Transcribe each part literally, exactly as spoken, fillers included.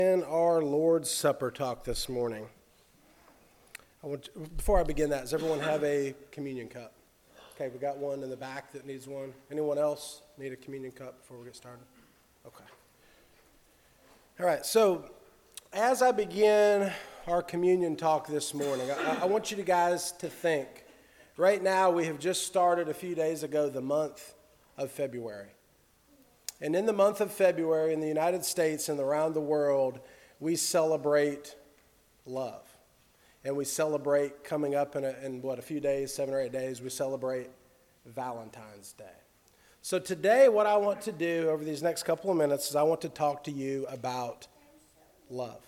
In our Lord's Supper talk this morning. I want to, before I begin that, does everyone have a communion cup? Okay, we got one in the back that needs one. Anyone else need a communion cup before we get started? Okay. All right, so as I begin our communion talk this morning, I, I want you guys to think. Right now, we have just started a few days ago the month of February. And in the month of February in the United States and around the world, we celebrate love. And we celebrate coming up in, a, in what, a few days, seven or eight days, we celebrate Valentine's Day. So today what I want to do over these next couple of minutes is I want to talk to you about love.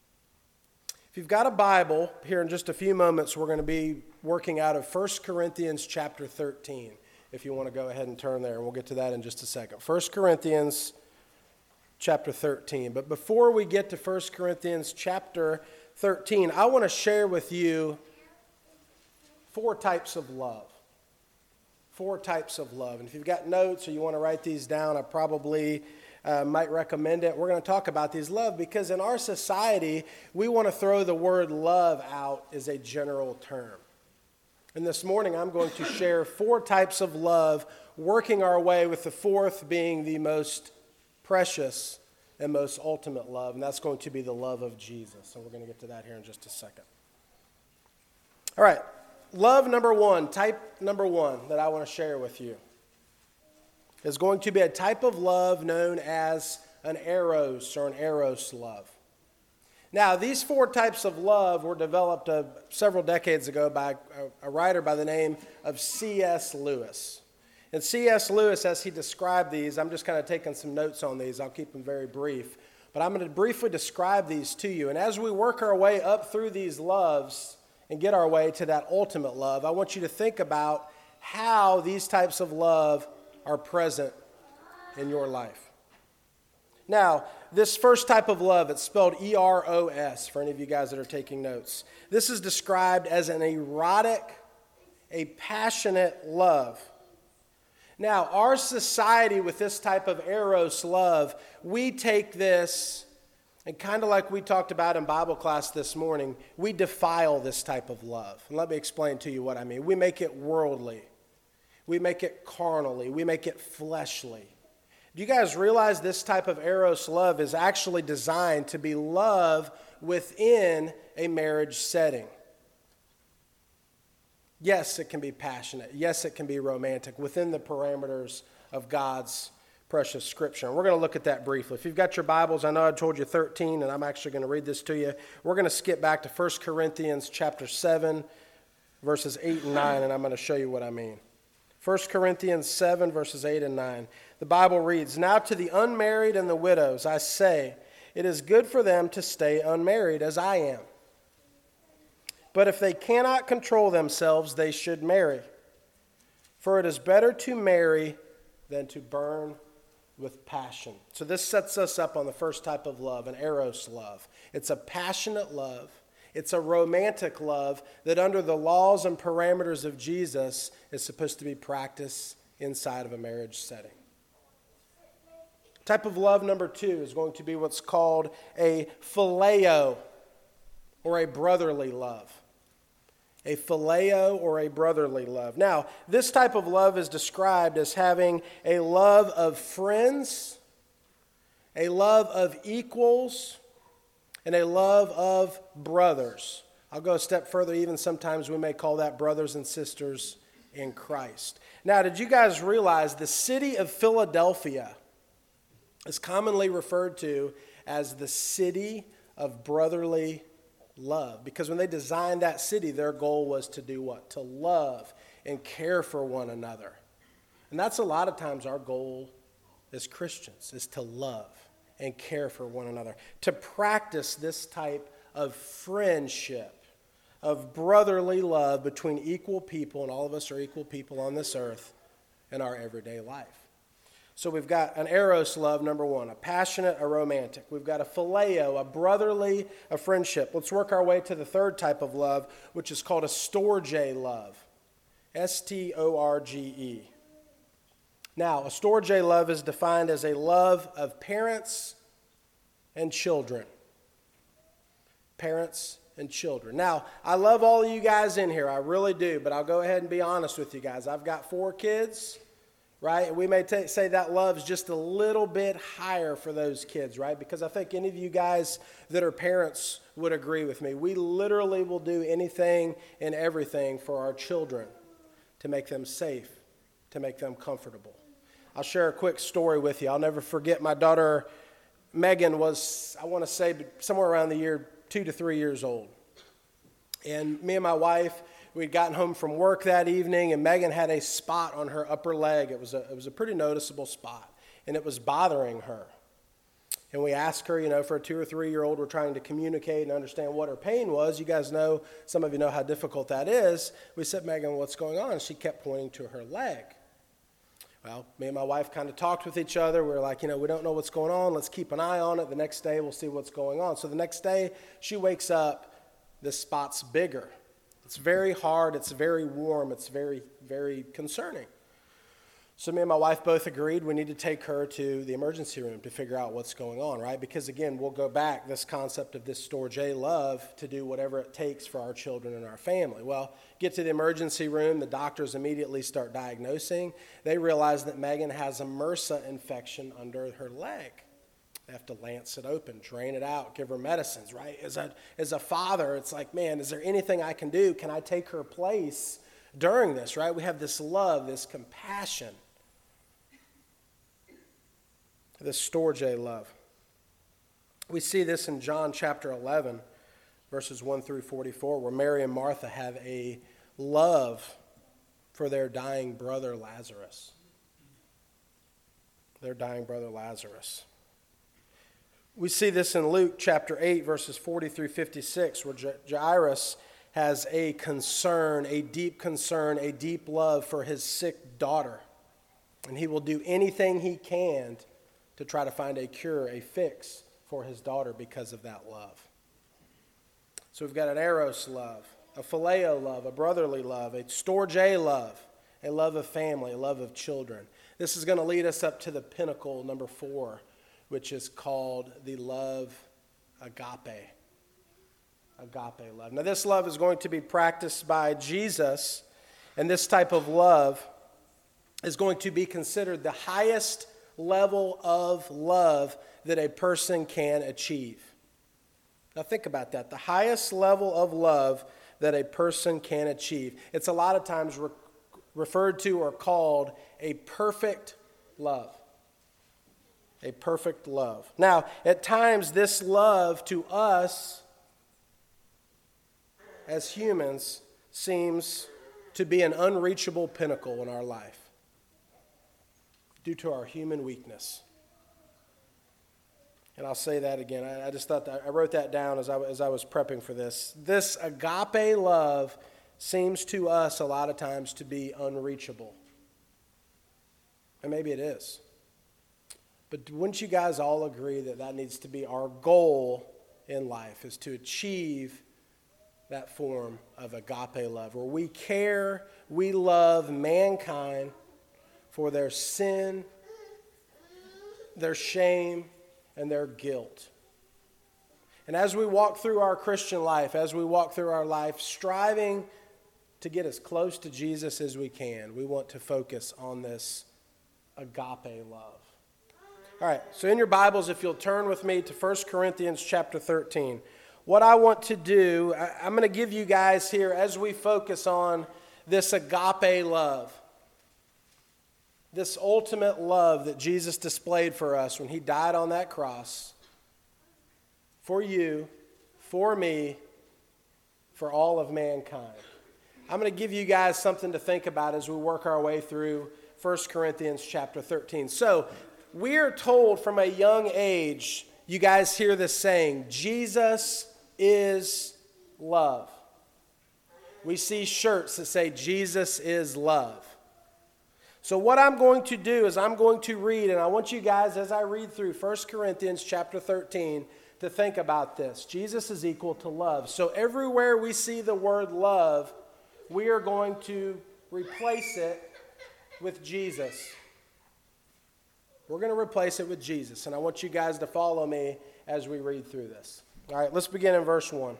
If you've got a Bible, here in just a few moments, we're going to be working out of First Corinthians chapter thirteen. If you want to go ahead and turn there, and we'll get to that in just a second. First Corinthians chapter thirteen. But before we get to First Corinthians chapter thirteen, I want to share with you four types of love. Four types of love. And if you've got notes or you want to write these down, I probably uh, might recommend it. We're going to talk about these love because in our society, we want to throw the word love out as a general term. And this morning, I'm going to share four types of love, working our way with the fourth being the most precious and most ultimate love, and that's going to be the love of Jesus. And we're going to get to that here in just a second. All right, love number one, type number one that I want to share with you is going to be a type of love known as an eros or an eros love. Now, these four types of love were developed uh, several decades ago by a, a writer by the name of C S Lewis. And C S Lewis, as he described these, I'm just kind of taking some notes on these. I'll keep them very brief. But I'm going to briefly describe these to you. And as we work our way up through these loves and get our way to that ultimate love, I want you to think about how these types of love are present in your life. Now, this first type of love, it's spelled E R O S for any of you guys that are taking notes. This is described as an erotic, a passionate love. Now, our society with this type of eros love, we take this, and kind of like we talked about in Bible class this morning, we defile this type of love. And let me explain to you what I mean. We make it worldly. We make it carnally. We make it fleshly. Do you guys realize this type of eros love is actually designed to be love within a marriage setting? Yes, it can be passionate. Yes, it can be romantic within the parameters of God's precious scripture. And we're going to look at that briefly. If you've got your Bibles, I know I told you thirteen, and I'm actually going to read this to you. We're going to skip back to First Corinthians chapter seven, verses eight and nine, and I'm going to show you what I mean. First Corinthians seven, verses eight and nine. The Bible reads, "Now to the unmarried and the widows I say, it is good for them to stay unmarried as I am. But if they cannot control themselves, they should marry. For it is better to marry than to burn with passion." So this sets us up on the first type of love, an eros love. It's a passionate love. It's a romantic love that under the laws and parameters of Jesus is supposed to be practiced inside of a marriage setting. Type of love number two is going to be what's called a phileo, or a brotherly love. A phileo or a brotherly love. Now, this type of love is described as having a love of friends, a love of equals, and a love of brothers. I'll go a step further. Even sometimes we may call that brothers and sisters in Christ. Now, did you guys realize the city of Philadelphia is commonly referred to as the city of brotherly love? Because when they designed that city, their goal was to do what? To love and care for one another. And that's a lot of times our goal as Christians, is to love and care for one another, to practice this type of friendship, of brotherly love between equal people, and all of us are equal people on this earth in our everyday life. So we've got an eros love, number one, a passionate, a romantic. We've got a phileo, a brotherly, a friendship. Let's work our way to the third type of love, which is called a storge love, S T O R G E. Now, a storge love is defined as a love of parents and children. Parents and children. Now, I love all of you guys in here. I really do, but I'll go ahead and be honest with you guys. I've got four kids, right? And we may t- say that love's just a little bit higher for those kids, right? Because I think any of you guys that are parents would agree with me. We literally will do anything and everything for our children to make them safe, to make them comfortable. I'll share a quick story with you. I'll never forget my daughter Megan was, I want to say, somewhere around the year two to three years old. And me and my wife, we'd gotten home from work that evening, and Megan had a spot on her upper leg. It was a, it was a pretty noticeable spot, and it was bothering her. And we asked her, you know, for a two or three-year-old, we're trying to communicate and understand what her pain was. You guys know, some of you know how difficult that is. We said, Megan, what's going on? And she kept pointing to her leg. Well, me and my wife kind of talked with each other. We were like, you know, we don't know what's going on. Let's keep an eye on it. The next day, we'll see what's going on. So the next day, she wakes up, this spot's bigger. It's very hard. It's very warm. It's very, very concerning. So me and my wife both agreed we need to take her to the emergency room to figure out what's going on, right? Because, again, we'll go back, this concept of this Store J love, to do whatever it takes for our children and our family. Well, get to the emergency room. The doctors immediately start diagnosing. They realize that Megan has a MRSA infection under her leg. They have to lance it open, drain it out, give her medicines, right? As a, as a father, it's like, man, is there anything I can do? Can I take her place during this, right? We have this love, this compassion. This Store J love. We see this in John chapter eleven, verses one through forty-four, where Mary and Martha have a love for their dying brother Lazarus. Their dying brother Lazarus. We see this in Luke chapter eight, verses forty through fifty-six, where Jairus has a concern, a deep concern, a deep love for his sick daughter. And he will do anything he can to try to find a cure, a fix for his daughter because of that love. So we've got an eros love, a phileo love, a brotherly love, a Store J love, a love of family, a love of children. This is going to lead us up to the pinnacle, number four, which is called the love agape. Agape love. Now this love is going to be practiced by Jesus, and this type of love is going to be considered the highest level of love that a person can achieve. Now think about that. The highest level of love that a person can achieve. It's a lot of times re- referred to or called a perfect love. A perfect love. Now, at times this love to us as humans seems to be an unreachable pinnacle in our life, due to our human weakness. And I'll say that again. I, I just thought that, I wrote that down as I, as I was prepping for this. This agape love seems to us a lot of times to be unreachable. And maybe it is. But wouldn't you guys all agree that that needs to be our goal in life, is to achieve that form of agape love, where we care, we love mankind for their sin, their shame, and their guilt. And as we walk through our Christian life, as we walk through our life, striving to get as close to Jesus as we can, we want to focus on this agape love. All right, so in your Bibles, if you'll turn with me to First Corinthians chapter thirteen. What I want to do, I'm going to give you guys here, as we focus on this agape love, this ultimate love that Jesus displayed for us when he died on that cross, for you, for me, for all of mankind. I'm going to give you guys something to think about as we work our way through First Corinthians chapter thirteen. So, we are told from a young age, you guys hear this saying, Jesus is love. We see shirts that say, Jesus is love. So what I'm going to do is I'm going to read, and I want you guys, as I read through First Corinthians chapter thirteen, to think about this. Jesus is equal to love. So everywhere we see the word love, we are going to replace it with Jesus. We're going to replace it with Jesus, and I want you guys to follow me as we read through this. All right, let's begin in verse one.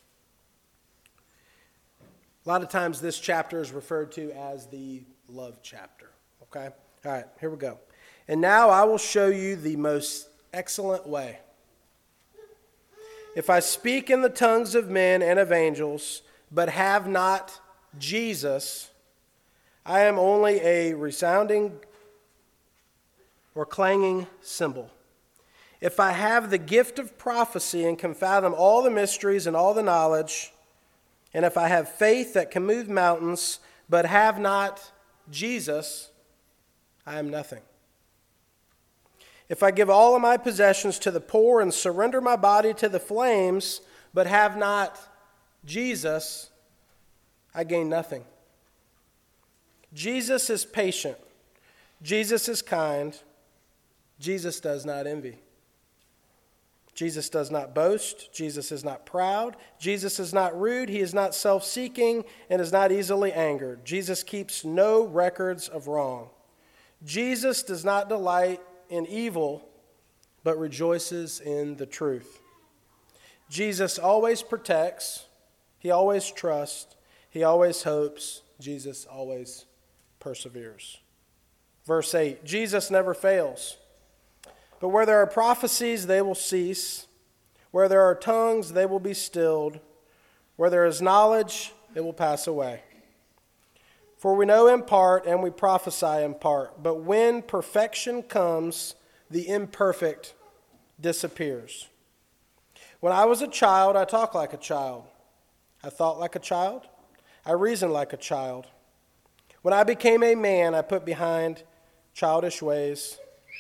A lot of times this chapter is referred to as the love chapter, okay? All right, here we go. And now I will show you the most excellent way. If I speak in the tongues of men and of angels, but have not Jesus, I am only a resounding or clanging cymbal. If I have the gift of prophecy and can fathom all the mysteries and all the knowledge, and if I have faith that can move mountains, but have not Jesus, I am nothing. If I give all of my possessions to the poor and surrender my body to the flames, but have not Jesus, I gain nothing. Jesus is patient. Jesus is kind. Jesus does not envy. Jesus does not boast. Jesus is not proud. Jesus is not rude. He is not self-seeking and is not easily angered. Jesus keeps no records of wrong. Jesus does not delight in evil, but rejoices in the truth. Jesus always protects. He always trusts. He always hopes. Jesus always perseveres. Verse eight, Jesus never fails. But where there are prophecies, they will cease. Where there are tongues, they will be stilled. Where there is knowledge, it will pass away. For we know in part and we prophesy in part. But when perfection comes, the imperfect disappears. When I was a child, I talked like a child. I thought like a child. I reasoned like a child. When I became a man, I put behind childish ways.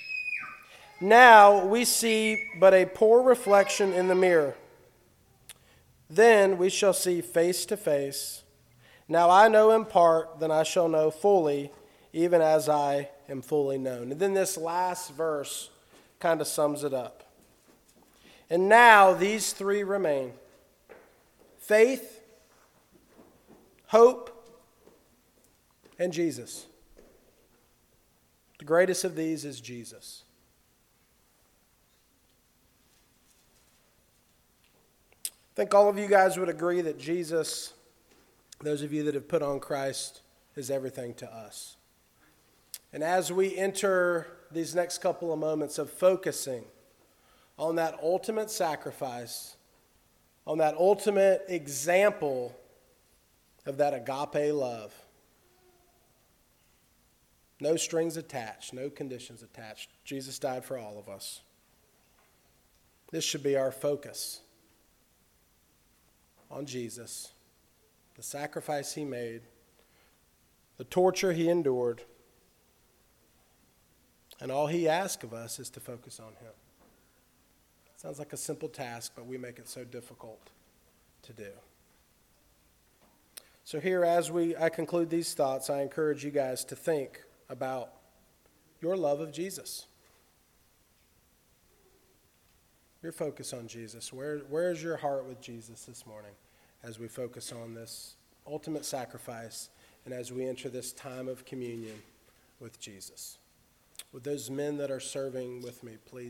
Now we see but a poor reflection in the mirror. Then we shall see face to face. Now I know in part, then I shall know fully, even as I am fully known. And then this last verse kind of sums it up. And now these three remain: faith, hope, and Jesus. The greatest of these is Jesus. I think all of you guys would agree that Jesus, those of you that have put on Christ, is everything to us. And as we enter these next couple of moments of focusing on that ultimate sacrifice, on that ultimate example of that agape love, no strings attached, no conditions attached. Jesus died for all of us. This should be our focus. On Jesus, the sacrifice he made, the torture he endured, and all he asks of us is to focus on him. Sounds like a simple task, but we make it so difficult to do. So here, as we I conclude these thoughts, I encourage you guys to think about your love of Jesus. Your focus on Jesus. Where, where is your heart with Jesus this morning as we focus on this ultimate sacrifice and as we enter this time of communion with Jesus? With those men that are serving with me, please.